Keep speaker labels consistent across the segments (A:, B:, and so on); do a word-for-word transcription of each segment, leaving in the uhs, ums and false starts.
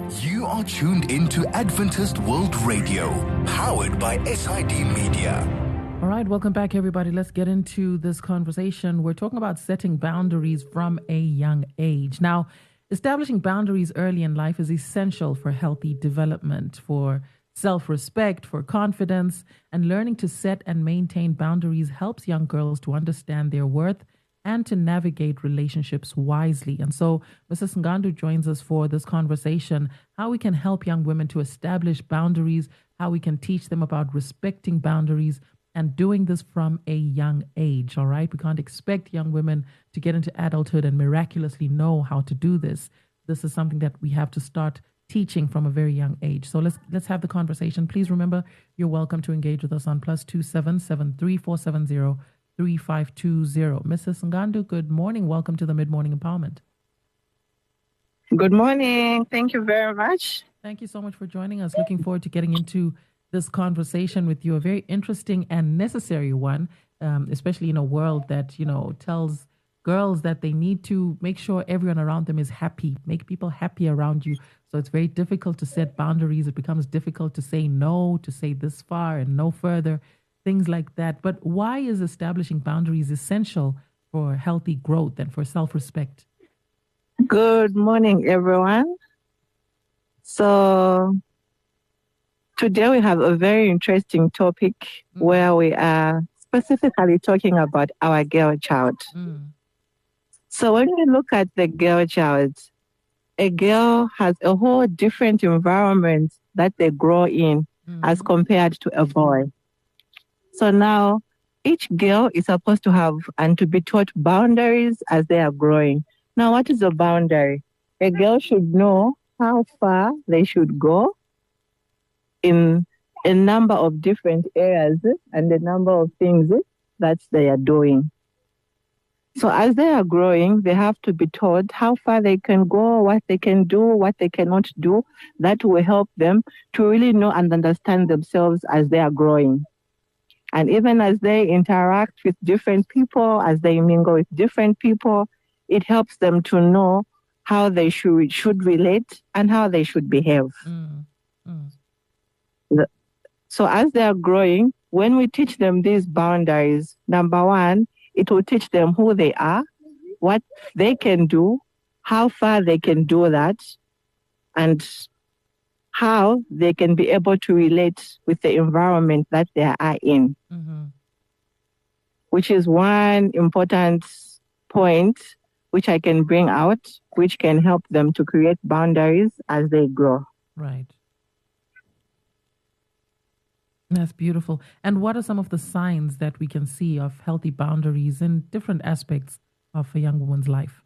A: You are tuned into Adventist World Radio, powered by S I D Media.
B: All right, welcome back, everybody. Let's get into this conversation. We're talking about setting boundaries from a young age. Now, establishing boundaries early in life is essential for healthy development, for self-respect, for confidence, and learning to set and maintain boundaries helps young girls to understand their worth and to navigate relationships wisely. And so Missus Ngandu joins us for this conversation, how we can help young women to establish boundaries, how we can teach them about respecting boundaries, and doing this from a young age, all right? We can't expect young women to get into adulthood and miraculously know how to do this. This is something that we have to start teaching from a very young age. So let's let's have the conversation. Please remember, you're welcome to engage with us on plus two seven seven three four seven zero three five two zero. Missus Ngandu, good morning. Welcome to the Mid-Morning Empowerment.
C: Good morning. Thank you very much.
B: Thank you so much for joining us. Looking forward to getting into this conversation with you, a very interesting and necessary one, um, especially in a world that, you know, tells girls that they need to make sure everyone around them is happy, make people happy around you. So it's very difficult to set boundaries. It becomes difficult to say no, to say this far and no further, things like that. But why is establishing boundaries essential for healthy growth and for self-respect?
C: Good morning, everyone. So today we have a very interesting topic mm. where we are specifically talking about our girl child. Mm. So when we look at the girl child, a girl has a whole different environment that they grow in mm. as compared to a boy. So now each girl is supposed to have and to be taught boundaries as they are growing. Now, what is a boundary? A girl should know how far they should go in a number of different areas and a number of things that they are doing. So as they are growing, they have to be taught how far they can go, what they can do, what they cannot do. That will help them to really know and understand themselves as they are growing. And even as they interact with different people, as they mingle with different people, it helps them to know how they should should relate and how they should behave. Mm. Mm. So as they are growing, when we teach them these boundaries, number one, it will teach them who they are, what they can do, how far they can do that, and how they can be able to relate with the environment that they are in, mm-hmm. which is one important point which I can bring out, which can help them to create boundaries as they grow.
B: Right. That's beautiful. And what are some of the signs that we can see of healthy boundaries in different aspects of a young woman's life?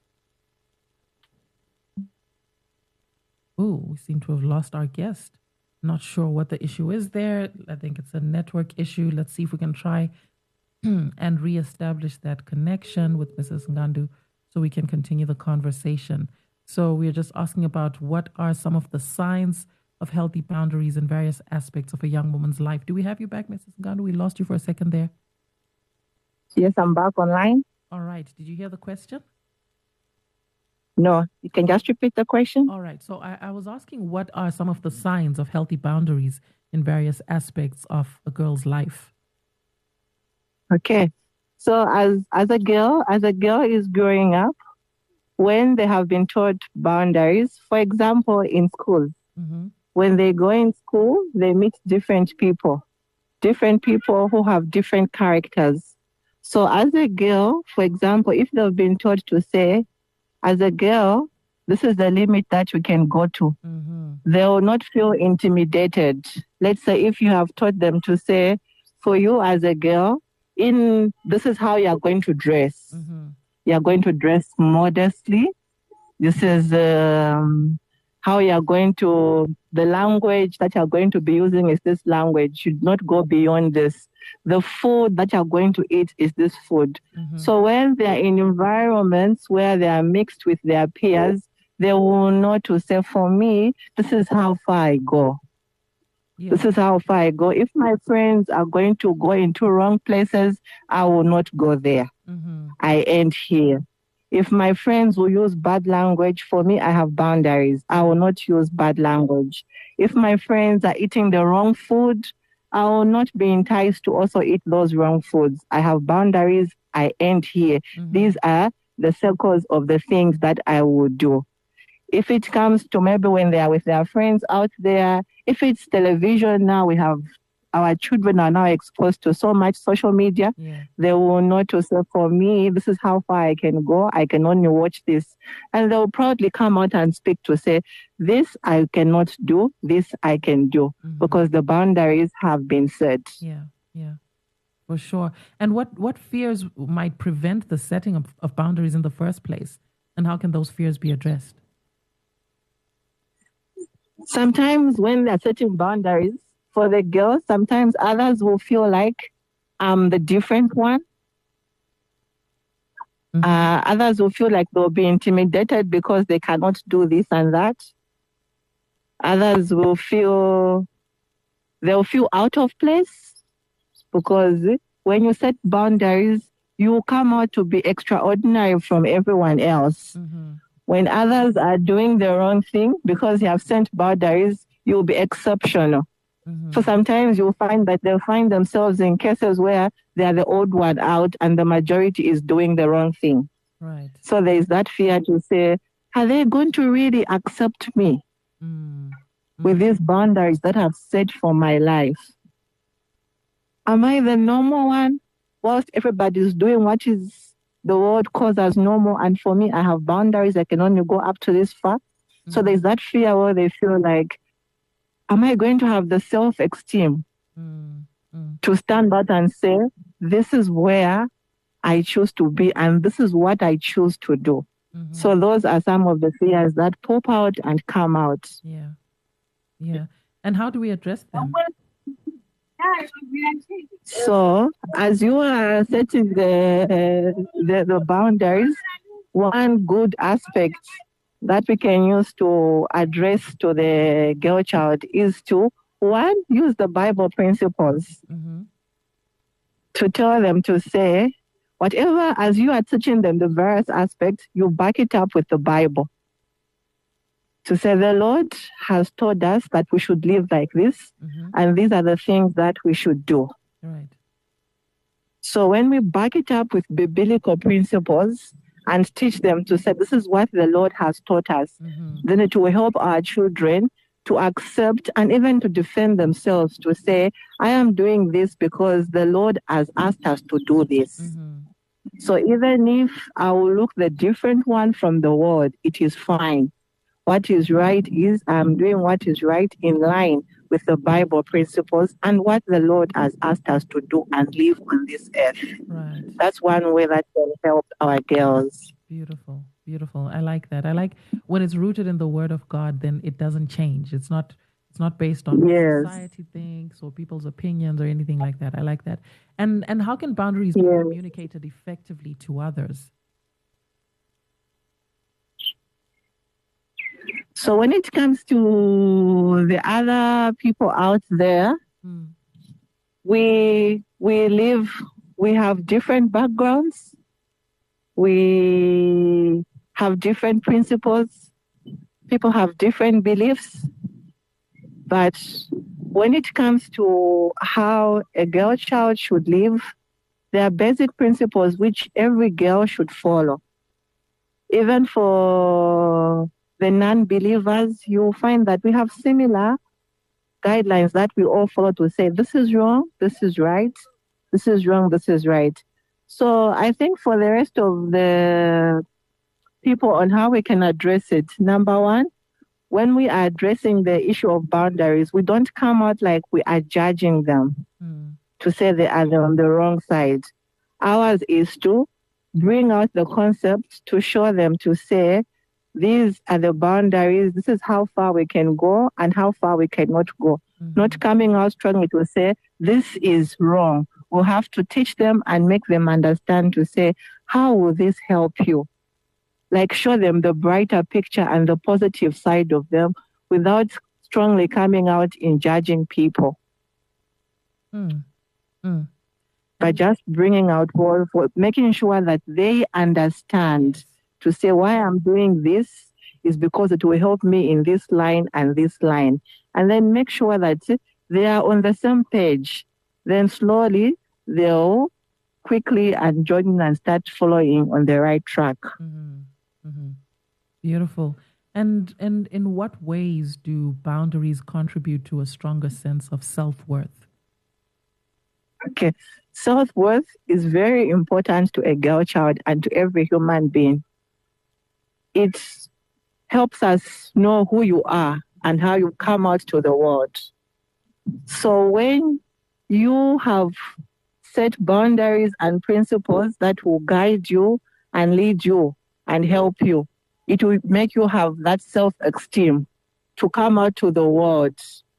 B: Oh, we seem to have lost our guest. Not sure what the issue is there. I think it's a network issue. Let's see if we can try and reestablish that connection with Missus Ngandu so we can continue the conversation. So we're just asking about what are some of the signs of healthy boundaries in various aspects of a young woman's life. Do we have you back, Missus Ngandu? We lost you for a second there.
C: Yes, I'm back online.
B: All right. Did you hear the question?
C: No, you can just repeat the question.
B: All right. So I, I was asking, what are some of the signs of healthy boundaries in various aspects of a girl's life?
C: Okay. So as as a girl, as a girl is growing up, when they have been taught boundaries, for example, in school, mm-hmm. when they go in school, they meet different people, different people who have different characters. So as a girl, for example, if they've been taught to say, as a girl, this is the limit that you can go to, mm-hmm. they will not feel intimidated. Let's say if you have taught them to say, for you as a girl, in this is how you are going to dress. Mm-hmm. You are going to dress modestly. This is um, how you are going to, the language that you are going to be using is this language. Should not go beyond this. The food that you are going to eat is this food. Mm-hmm. So when they are in environments where they are mixed with their peers, they will know to say, for me, this is how far I go. Yeah. This is how far I go. If my friends are going to go into wrong places, I will not go there. Mm-hmm. I end here. If my friends will use bad language, for me, I have boundaries. I will not use bad language. If my friends are eating the wrong food, I will not be enticed to also eat those wrong foods. I have boundaries. I end here. Mm-hmm. These are the circles of the things that I will do. If it comes to maybe when they are with their friends out there, if it's television now, we have our children are now exposed to so much social media. Yeah. They will know to say, for me, this is how far I can go. I can only watch this. And they'll proudly come out and speak to say, this I cannot do, this I can do, mm-hmm. because the boundaries have been set.
B: Yeah, yeah, for sure. And what, what fears might prevent the setting of, of boundaries in the first place? And how can those fears be addressed?
C: Sometimes when they're setting boundaries, for the girls, sometimes others will feel like I'm the different one. Mm-hmm. Uh, others will feel like they'll be intimidated because they cannot do this and that. Others will feel, they'll feel out of place because when you set boundaries, you come out to be extraordinary from everyone else. Mm-hmm. When others are doing the wrong thing, because you have set boundaries, you'll be exceptional. Mm-hmm. So sometimes you'll find that they'll find themselves in cases where they're the odd one out and the majority is doing the wrong thing.
B: Right.
C: So there's that fear to say, are they going to really accept me mm-hmm. with these boundaries that I've set for my life? Am I the normal one whilst everybody's doing what is the world calls as normal? And for me, I have boundaries. I can only go up to this far. Mm-hmm. So there's that fear where they feel like, am I going to have the self-esteem mm, mm. to stand out and say, this is where I choose to be and this is what I choose to do? Mm-hmm. So those are some of the fears that pop out and come out.
B: Yeah. Yeah. And how do we address them?
C: So as you are setting the, uh, the, the boundaries, one good aspect that we can use to address to the girl child is to, one, use the Bible principles mm-hmm. to tell them to say, whatever, as you are teaching them the various aspects, you back it up with the Bible. To say the Lord has told us that we should live like this, mm-hmm. and these are the things that we should do.
B: Right.
C: So when we back it up with biblical principles, and teach them to say, this is what the Lord has taught us. Mm-hmm. Then it will help our children to accept and even to defend themselves, to say, I am doing this because the Lord has asked us to do this. Mm-hmm. So even if I will look the different one from the world, it is fine. What is right is I'm doing what is right in line with the Bible principles and what the Lord has asked us to do and live on this earth.
B: Right.
C: That's one way that can help our girls.
B: Beautiful, beautiful. I like that. I like when it's rooted in the Word of God, then it doesn't change. It's not it's not based on
C: yes.
B: what society thinks or people's opinions or anything like that. I like that. And and how can boundaries yes. be communicated effectively to others?
C: So when it comes to the other people out there, mm. we we live, we have different backgrounds, we have different principles, people have different beliefs, but when it comes to how a girl child should live, there are basic principles which every girl should follow. Even for the non-believers, you'll find that we have similar guidelines that we all follow to say, this is wrong, this is right, this is wrong, this is right. So I think for the rest of the people on how we can address it, number one, when we are addressing the issue of boundaries, we don't come out like we are judging them mm. to say they are on the wrong side. Ours is to bring out the concept to show them to say, these are the boundaries. This is how far we can go and how far we cannot go. Mm-hmm. Not coming out strongly to say, this is wrong. We'll have to teach them and make them understand to say, how will this help you? Like show them the brighter picture and the positive side of them without strongly coming out in judging people.
B: Mm. Mm.
C: But just bringing out, making sure that they understand.
B: Yes.
C: to say why I'm doing this is because it will help me in this line and this line. And then make sure that they are on the same page. Then slowly they'll quickly and join and start following on the right track.
B: Mm-hmm. Mm-hmm. Beautiful. And, and in what ways do boundaries contribute to a stronger sense of self-worth?
C: Okay. Self-worth is very important to a girl child and to every human being. It helps us know who you are and how you come out to the world. So when you have set boundaries and principles that will guide you and lead you and help you, it will make you have that self-esteem to come out to the world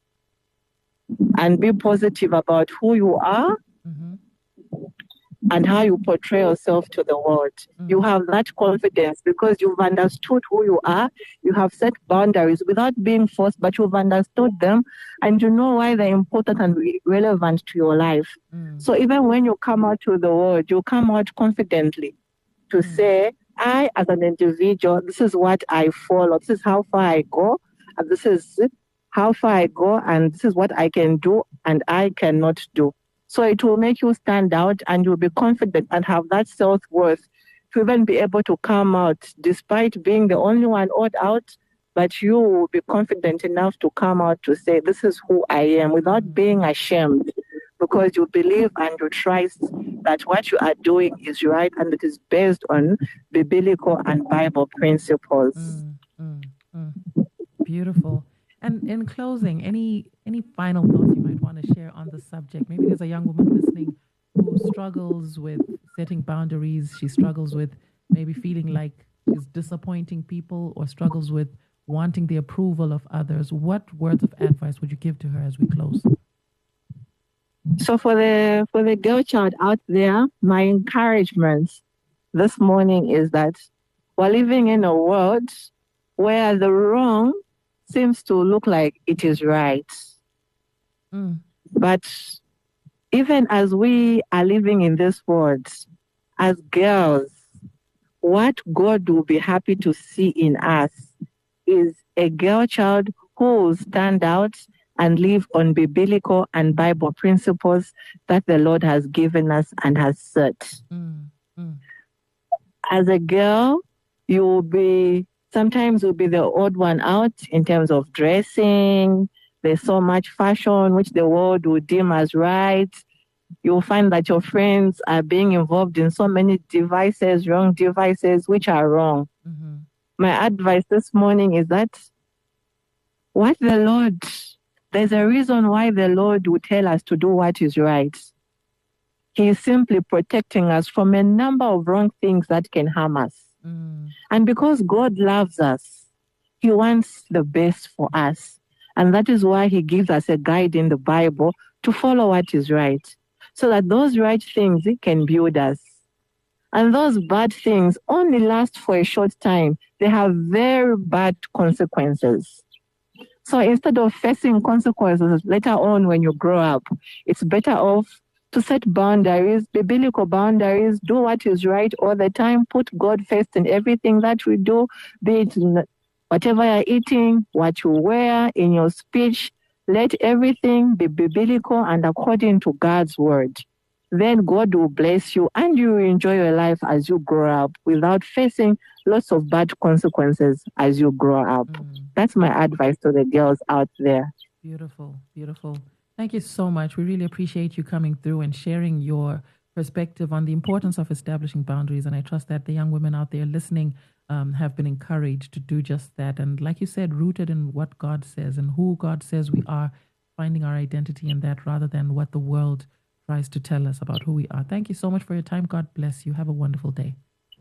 C: and be positive about who you are mm-hmm. and how you portray yourself to the world. Mm-hmm. You have that confidence because you've understood who you are. You have set boundaries without being forced, but you've understood them and you know why they're important and re- relevant to your life. Mm-hmm. So even when you come out to the world, you come out confidently to mm-hmm. say, I, as an individual, this is what I follow. This is how far I go. And this is how far I go. And this is what I can do and I cannot do. So it will make you stand out and you'll be confident and have that self-worth to even be able to come out despite being the only one odd out. But you will be confident enough to come out to say, this is who I am without being ashamed. Because you believe and you trust that what you are doing is right and it is based on biblical and Bible principles.
B: Mm, mm, mm. Beautiful. And in closing, any any final thoughts you might want to share on the subject? Maybe there's a young woman listening who struggles with setting boundaries. She struggles with maybe feeling like she's disappointing people or struggles with wanting the approval of others. What words of advice would you give to her as we close?
C: So for the for the girl child out there, my encouragement this morning is that we're living in a world where the wrong seems to look like it is right. Mm. But even as we are living in this world, as girls, what God will be happy to see in us is a girl child who will stand out and live on biblical and Bible principles that the Lord has given us and has set. Mm, mm. As a girl, you will be, sometimes you'll be the odd one out in terms of dressing. There's so much fashion which the world will deem as right. You'll find that your friends are being involved in so many devices, wrong devices, which are wrong. Mm-hmm. My advice this morning is that what the Lord... There's a reason why the Lord would tell us to do what is right. He is simply protecting us from a number of wrong things that can harm us. Mm. And because God loves us, He wants the best for us. And that is why He gives us a guide in the Bible to follow what is right. So that those right things, it can build us. And those bad things only last for a short time. They have very bad consequences. So instead of facing consequences later on when you grow up, it's better off to set boundaries, biblical boundaries, do what is right all the time, put God first in everything that we do, be it whatever you're eating, what you wear, in your speech, let everything be biblical and according to God's word. Then God will bless you and you will enjoy your life as you grow up without facing lots of bad consequences as you grow up. Mm. That's my advice to the girls out there.
B: Beautiful, beautiful. Thank you so much. We really appreciate you coming through and sharing your perspective on the importance of establishing boundaries. And I trust that the young women out there listening um, have been encouraged to do just that. And like you said, rooted in what God says and who God says we are, finding our identity in that rather than what the world tries to tell us about who we are. Thank you so much for your time. God bless you. Have a wonderful day.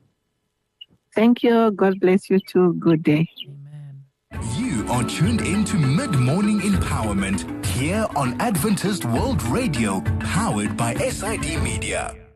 C: Thank you. God bless you too. Good day.
B: Amen.
A: You are tuned in to Mid-Morning Empowerment here on Adventist World Radio, powered by S I D Media.